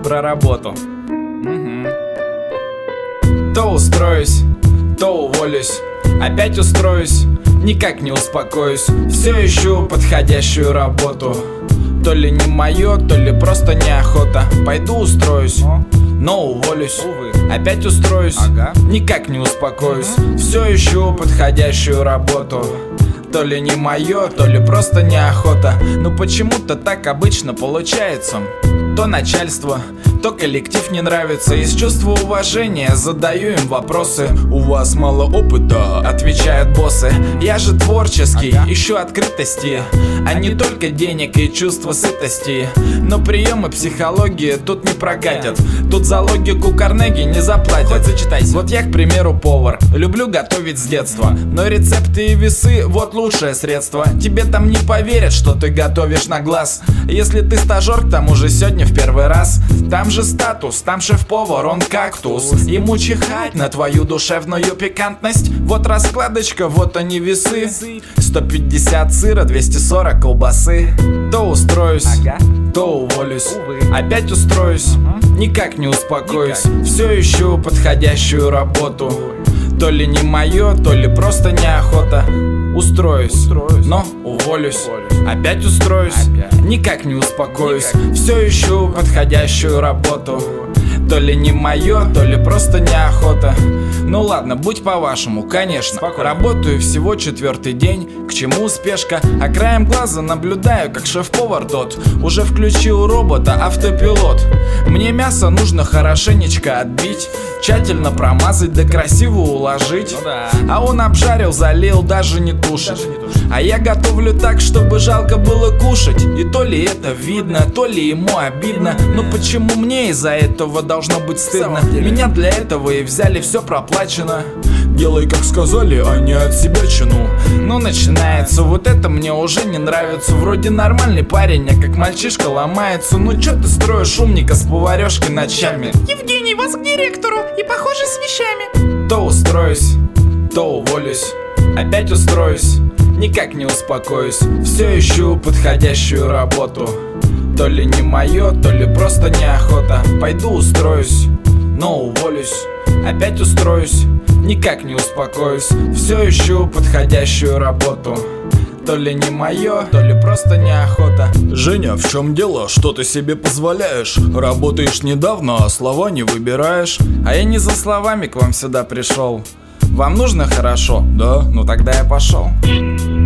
про работу. То устроюсь, то уволюсь, опять устроюсь, никак не успокоюсь. Все ищу подходящую работу. То ли не мое, то ли просто неохота. Пойду устроюсь, но уволюсь, опять устроюсь, никак не успокоюсь. Все ищу подходящую работу. То ли не мое, то ли просто неохота. Но почему-то так обычно получается. То начальство, то коллектив не нравится. Из чувства уважения задаю им вопросы. У вас мало опыта, отвечают боссы. Я же творческий, ищу открытости, а не только денег и чувства сытости. Но приемы психологии тут не прокатят. Тут за логику Карнеги не заплатят. Хоть зачитайся. Вот я, к примеру, повар, люблю готовить с детства. Но рецепты и весы, вот лучшее средство. Тебе там не поверят, что ты готовишь на глаз. Если ты стажер, к тому же сегодня в первый раз. Там же статус, там шеф-повар, он кактус. Ему чихать на твою душевную пикантность. Вот раскладочка, вот они весы. 150 сыра, 240 колбасы. То устроюсь, то уволюсь, опять устроюсь, никак не успокоюсь. Все ищу подходящую работу. То ли не мое, то ли просто неохота. Устроюсь, но уволюсь, опять устроюсь, никак не успокоюсь. Все ищу подходящую работу. То ли не мое, то ли просто неохота. Ну ладно, будь по-вашему, конечно. Работаю всего 4-й день, к чему спешка? А краем глаза наблюдаю, как шеф-повар тот уже включил робота автопилот. Мне мясо нужно хорошенечко отбить, тщательно промазать да красиво уложить. А он обжарил, залил, даже не тушит. А я готовлю так, чтобы жалко было кушать. И то ли это видно, то ли ему обидно. Но почему мне из-за этого должно быть стыдно? Меня для этого и взяли, все проплачено. Делай, как сказали, а не от себя чину. Ну начинается, вот это мне уже не нравится. Вроде нормальный парень, а как мальчишка ломается. Ну чё ты строишь умника с поварёшкой ночами? Евгений, вас к директору и похоже с вещами. То устроюсь, то уволюсь, опять устроюсь, никак не успокоюсь. Все ищу подходящую работу. То ли не мое, то ли просто неохота. Пойду устроюсь, но уволюсь, опять устроюсь, никак не успокоюсь. Все ищу подходящую работу. То ли не мое, то ли просто неохота. Женя, в чем дело? Что ты себе позволяешь? Работаешь недавно, а слова не выбираешь. А я не за словами к вам сюда пришел. Вам нужно хорошо? Да. Ну тогда я пошел.